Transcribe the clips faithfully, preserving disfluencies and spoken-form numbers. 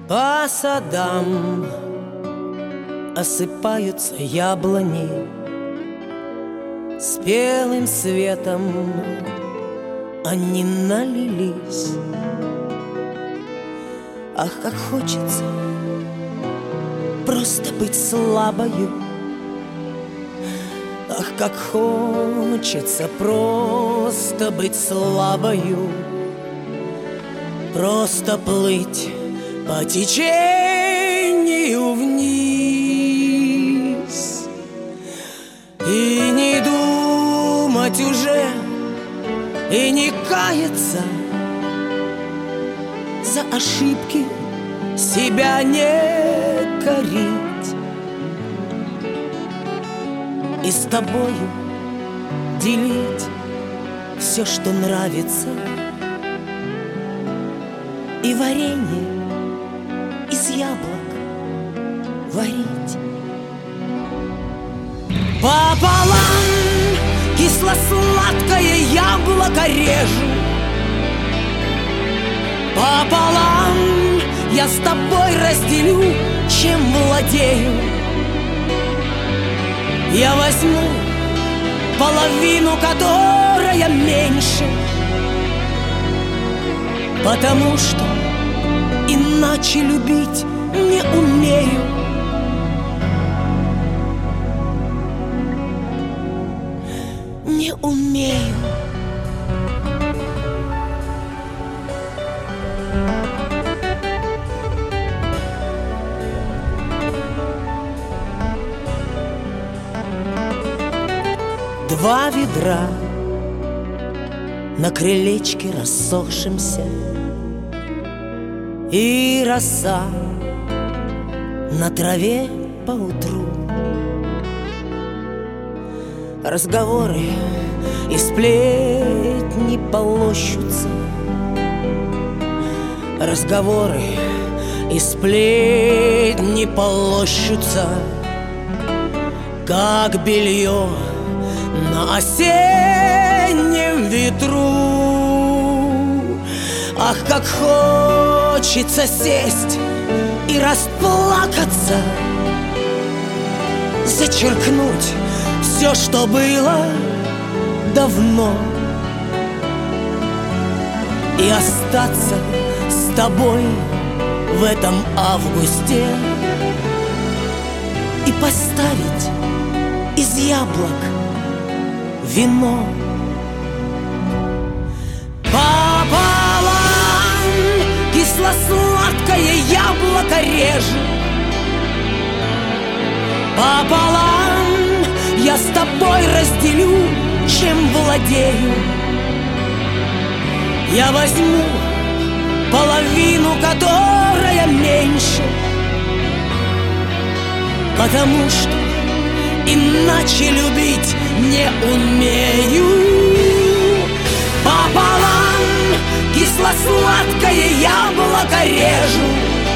По садам осыпаются яблони, спелым светом они налились. Ах, как хочется просто быть слабою, ах, как хочется просто быть слабою, просто плыть по течению вниз и не думать уже, и не каяться, за ошибки себя не корить, и с тобою делить все, что нравится, и варенье из яблок варить. Пополам кисло-сладкое яблоко режу, пополам я с тобой разделю, чем владею. Я возьму половину, которая меньше, потому что иначе любить не умею. Не умею. Два ведра на крылечке рассохшемся, и роса на траве поутру. Разговоры и сплетни полощутся, разговоры и сплетни полощутся, как белье на осеннем ветру. Ах, как хочется сесть и расплакаться, зачеркнуть все, что было давно, и остаться с тобой в этом августе, и поставить из яблок вино. Пополам кисло-сладкое яблоко режу, пополам я с тобой разделю, чем владею. Я возьму половину, которая меньше, потому что иначе любить не умею. Пополам кисло-сладкое яблоко режу,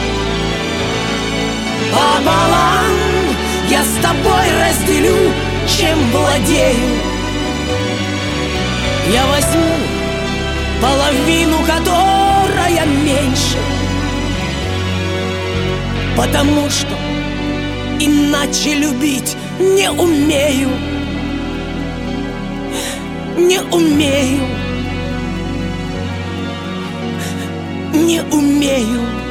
пополам я с тобой разделю, чем владею. Я возьму половину, которая меньше, потому что иначе любить не умею. Не умею. Не умею.